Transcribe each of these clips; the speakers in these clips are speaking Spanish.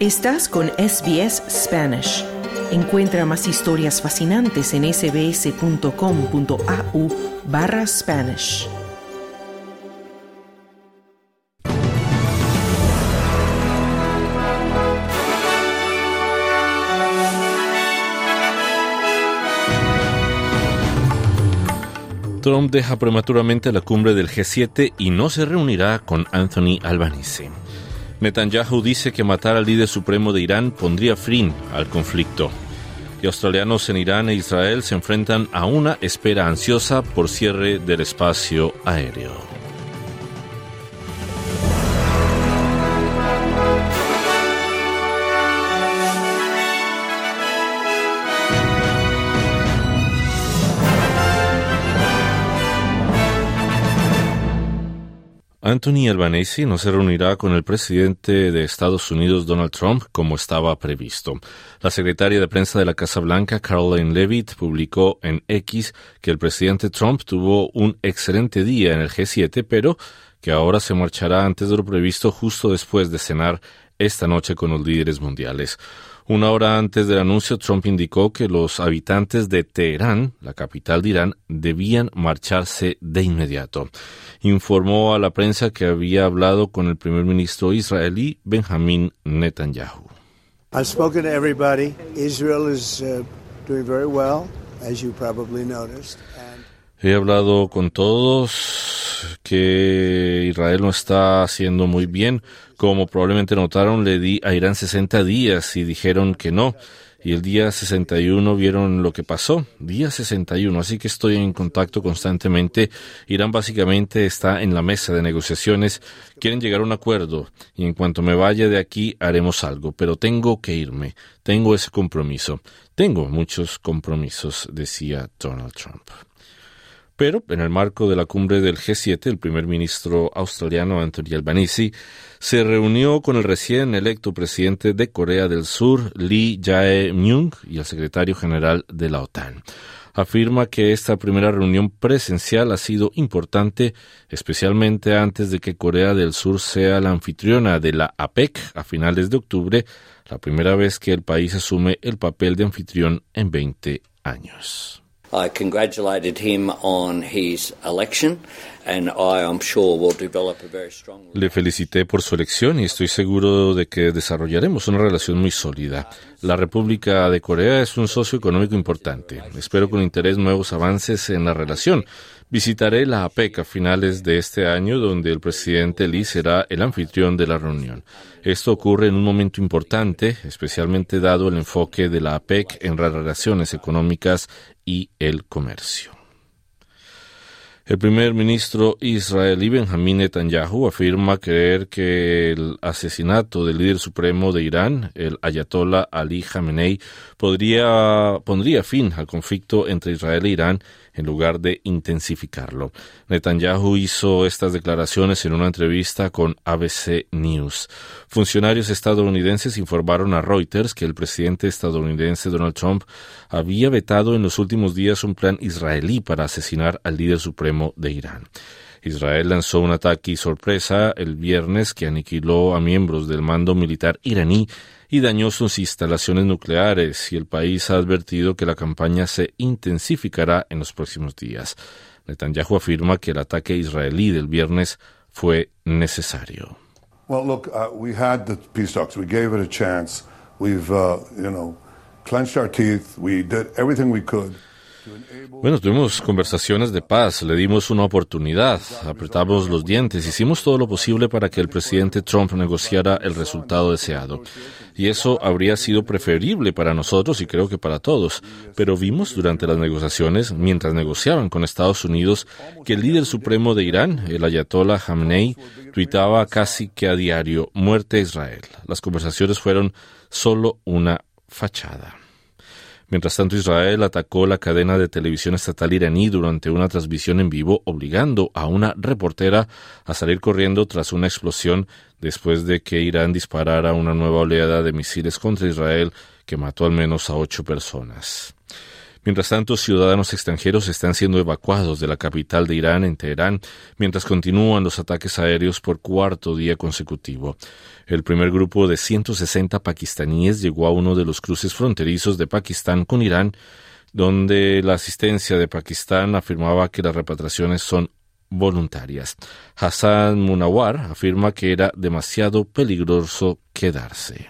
Estás con SBS Spanish. Encuentra más historias fascinantes en sbs.com.au/Spanish. Trump deja prematuramente la cumbre del G7 y no se reunirá con Anthony Albanese. Netanyahu dice que matar al líder supremo de Irán pondría fin al conflicto. Y australianos en Irán e Israel se enfrentan a una espera ansiosa por cierre del espacio aéreo. Anthony Albanese no se reunirá con el presidente de Estados Unidos, Donald Trump, como estaba previsto. La secretaria de prensa de la Casa Blanca, Karoline Leavitt, publicó en X que el presidente Trump tuvo un excelente día en el G7, pero que ahora se marchará antes de lo previsto justo después de cenar esta noche con los líderes mundiales. Una hora antes del anuncio, Trump indicó que los habitantes de Teherán, la capital de Irán, debían marcharse de inmediato. Informó a la prensa que había hablado con el primer ministro israelí, Benjamin Netanyahu. I've spoken to everybody. Israel is doing very well, as you probably noticed. He hablado con todos que Israel no está haciendo muy bien. Como probablemente notaron, le di a Irán 60 días y dijeron que no. Y el día 61 vieron lo que pasó. Día 61, así que estoy en contacto constantemente. Irán básicamente está en la mesa de negociaciones. Quieren llegar a un acuerdo y en cuanto me vaya de aquí haremos algo. Pero tengo que irme. Tengo ese compromiso. Tengo muchos compromisos, decía Donald Trump. Pero en el marco de la cumbre del G7, el primer ministro australiano Anthony Albanese se reunió con el recién electo presidente de Corea del Sur, Lee Jae-myung, y el secretario general de la OTAN. Afirma que esta primera reunión presencial ha sido importante, especialmente antes de que Corea del Sur sea la anfitriona de la APEC a finales de octubre, la primera vez que el país asume el papel de anfitrión en 20 años. I congratulated him on his election and I am sure will develop a very strong. Le felicité por su elección y estoy seguro de que desarrollaremos una relación muy sólida. La República de Corea es un socio económico importante. Espero con interés nuevos avances en la relación. Visitaré la APEC a finales de este año, donde el presidente Lee será el anfitrión de la reunión. Esto ocurre en un momento importante, especialmente dado el enfoque de la APEC en las relaciones económicas y el comercio. El primer ministro israelí Benjamin Netanyahu afirma creer que el asesinato del líder supremo de Irán, el ayatollah Ali Khamenei, pondría fin al conflicto entre Israel e Irán en lugar de intensificarlo. Netanyahu hizo estas declaraciones en una entrevista con ABC News. Funcionarios estadounidenses informaron a Reuters que el presidente estadounidense Donald Trump había vetado en los últimos días un plan israelí para asesinar al líder supremo de Irán. Israel lanzó un ataque sorpresa el viernes que aniquiló a miembros del mando militar iraní y dañó sus instalaciones nucleares, y el país ha advertido que la campaña se intensificará en los próximos días. Netanyahu afirma que el ataque israelí del viernes fue necesario. Well, look, we had the peace talks. We gave it a chance. We've, clenched our teeth. We did everything we could. Bueno, tuvimos conversaciones de paz, le dimos una oportunidad, apretamos los dientes, hicimos todo lo posible para que el presidente Trump negociara el resultado deseado. Y eso habría sido preferible para nosotros y creo que para todos. Pero vimos durante las negociaciones, mientras negociaban con Estados Unidos, que el líder supremo de Irán, el ayatollah Khamenei, tuitaba casi que a diario: muerte a Israel. Las conversaciones fueron solo una fachada. Mientras tanto, Israel atacó la cadena de televisión estatal iraní durante una transmisión en vivo, obligando a una reportera a salir corriendo tras una explosión después de que Irán disparara una nueva oleada de misiles contra Israel que mató al menos a 8 personas. Mientras tanto, ciudadanos extranjeros están siendo evacuados de la capital de Irán, en Teherán, mientras continúan los ataques aéreos por cuarto día consecutivo. El primer grupo de 160 pakistaníes llegó a uno de los cruces fronterizos de Pakistán con Irán, donde la asistencia de Pakistán afirmaba que las repatriaciones son voluntarias. Hassan Munawar afirma que era demasiado peligroso quedarse.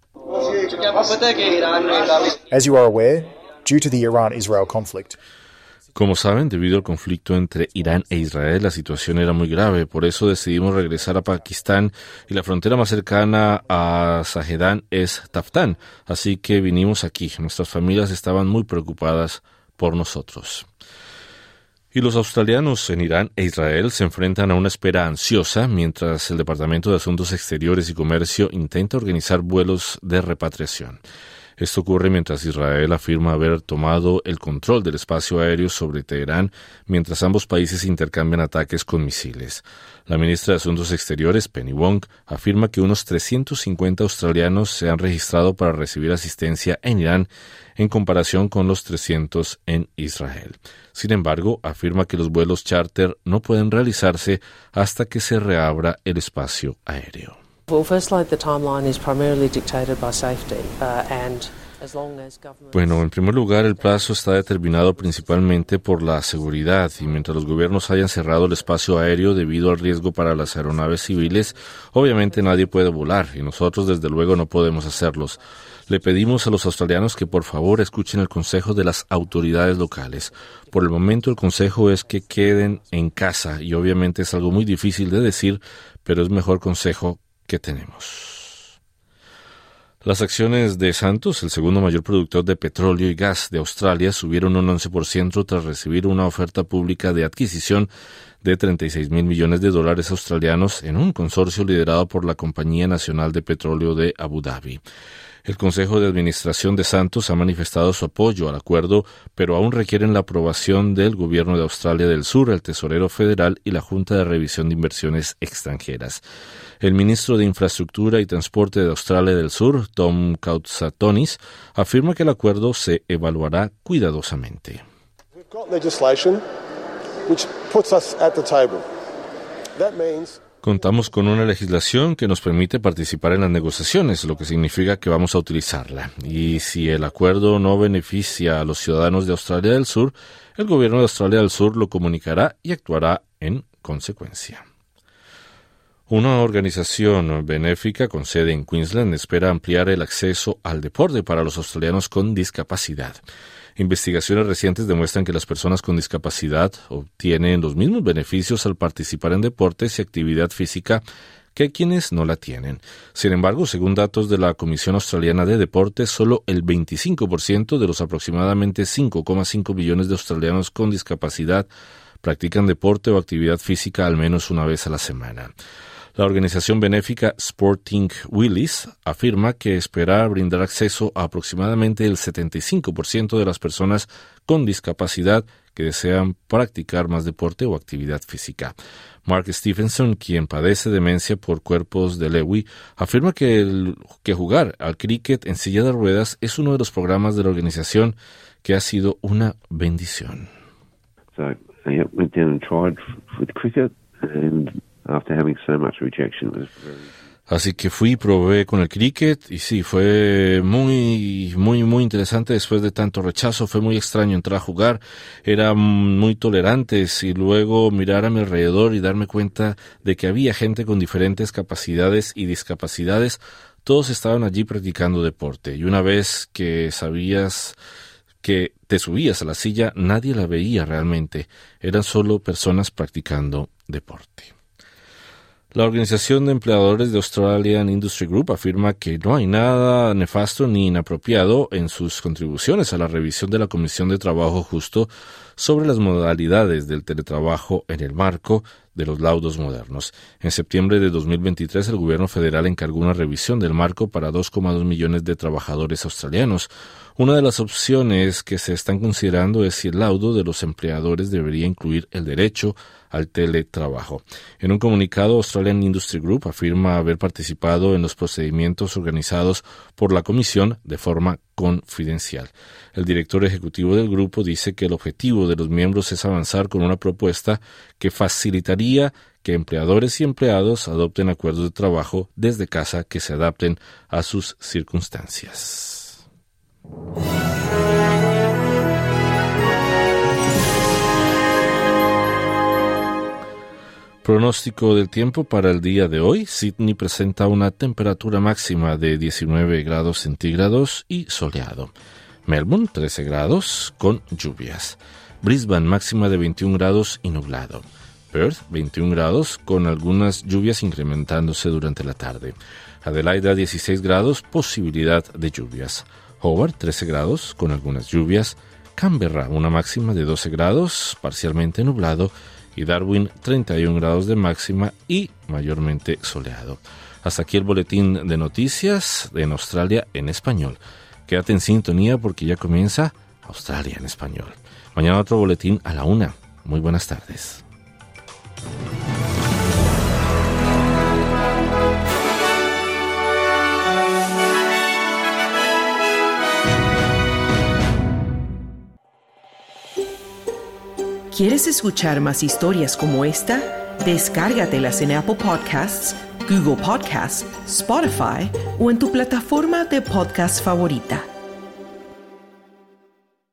As you are aware, due to the Iran-Israel conflict, como saben, debido al conflicto entre Irán e Israel, la situación era muy grave. Por eso decidimos regresar a Pakistán y la frontera más cercana a Zahedan es Taftán. Así que vinimos aquí. Nuestras familias estaban muy preocupadas por nosotros. Y los australianos en Irán e Israel se enfrentan a una espera ansiosa mientras el Departamento de Asuntos Exteriores y Comercio intenta organizar vuelos de repatriación. Esto ocurre mientras Israel afirma haber tomado el control del espacio aéreo sobre Teherán, mientras ambos países intercambian ataques con misiles. La ministra de Asuntos Exteriores, Penny Wong, afirma que unos 350 australianos se han registrado para recibir asistencia en Irán, en comparación con los 300 en Israel. Sin embargo, afirma que los vuelos charter no pueden realizarse hasta que se reabra el espacio aéreo. Bueno, en primer lugar, el plazo está determinado principalmente por la seguridad, y mientras los gobiernos hayan cerrado el espacio aéreo debido al riesgo para las aeronaves civiles, obviamente nadie puede volar, y nosotros desde luego no podemos hacerlos. Le pedimos a los australianos que por favor escuchen el consejo de las autoridades locales. Por el momento el consejo es que queden en casa, y obviamente es algo muy difícil de decir, pero es mejor consejo que tenemos. Las acciones de Santos, el segundo mayor productor de petróleo y gas de Australia, subieron un 11% tras recibir una oferta pública de adquisición de $36 mil millones australianos en un consorcio liderado por la Compañía Nacional de Petróleo de Abu Dhabi. El Consejo de Administración de Santos ha manifestado su apoyo al acuerdo, pero aún requieren la aprobación del Gobierno de Australia del Sur, el Tesorero Federal y la Junta de Revisión de Inversiones Extranjeras. El ministro de Infraestructura y Transporte de Australia del Sur, Tom Kautsatonis, afirma que el acuerdo se evaluará cuidadosamente. We've got legislation which puts us at the table. That means Contamos con una legislación que nos permite participar en las negociaciones, lo que significa que vamos a utilizarla. Y si el acuerdo no beneficia a los ciudadanos de Australia del Sur, el gobierno de Australia del Sur lo comunicará y actuará en consecuencia. Una organización benéfica con sede en Queensland espera ampliar el acceso al deporte para los australianos con discapacidad. Investigaciones recientes demuestran que las personas con discapacidad obtienen los mismos beneficios al participar en deportes y actividad física que quienes no la tienen. Sin embargo, según datos de la Comisión Australiana de Deportes, solo el 25% de los aproximadamente 5,5 millones de australianos con discapacidad practican deporte o actividad física al menos una vez a la semana. La organización benéfica Sporting Willis afirma que espera brindar acceso a aproximadamente el 75% de las personas con discapacidad que desean practicar más deporte o actividad física. Mark Stephenson, quien padece demencia por cuerpos de Lewy, afirma que jugar al cricket en silla de ruedas es uno de los programas de la organización que ha sido una bendición. So I went down and tried with cricket, and after having so much rejection, it was very... Así que fui y probé con el cricket y sí, fue muy interesante después de tanto rechazo. Fue muy extraño entrar a jugar, eran muy tolerantes y luego mirar a mi alrededor y darme cuenta de que había gente con diferentes capacidades y discapacidades. Todos estaban allí practicando deporte y una vez que sabías que te subías a la silla, nadie la veía realmente. Eran solo personas practicando deporte. La Organización de Empleadores de Australian Industry Group afirma que no hay nada nefasto ni inapropiado en sus contribuciones a la revisión de la Comisión de Trabajo Justo sobre las modalidades del teletrabajo en el marco de los laudos modernos. En septiembre de 2023, el gobierno federal encargó una revisión del marco para 2,2 millones de trabajadores australianos. Una de las opciones que se están considerando es si el laudo de los empleadores debería incluir el derecho al teletrabajo. En un comunicado, Australian Industry Group afirma haber participado en los procedimientos organizados por la comisión de forma confidencial. El director ejecutivo del grupo dice que el objetivo de los miembros es avanzar con una propuesta que facilitaría que empleadores y empleados adopten acuerdos de trabajo desde casa que se adapten a sus circunstancias. Pronóstico del tiempo para el día de hoy. Sydney presenta una temperatura máxima de 19 grados centígrados y soleado. Melbourne, 13 grados con lluvias. Brisbane, máxima de 21 grados y nublado. Perth, 21 grados con algunas lluvias incrementándose durante la tarde. Adelaida, 16 grados, posibilidad de lluvias. Hobart, 13 grados con algunas lluvias. Canberra, una máxima de 12 grados, parcialmente nublado. Y Darwin, 31 grados de máxima y mayormente soleado. Hasta aquí el boletín de noticias en Australia en español. Quédate en sintonía porque ya comienza Australia en español. Mañana otro boletín a la 1:00. Muy buenas tardes. ¿Quieres escuchar más historias como esta? Descárgatelas en Apple Podcasts, Google Podcasts, Spotify o en tu plataforma de podcast favorita.